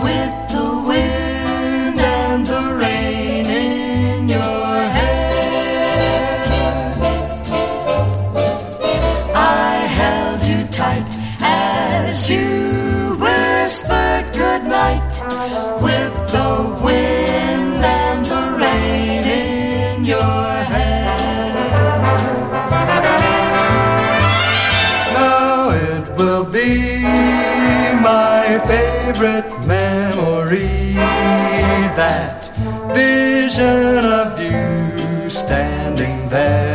with the wind and the rain in your hair. I held you tight as you whispered goodnight, with the wind and the rain in your hair. Now it will be my favorite memory, that vision of you standing there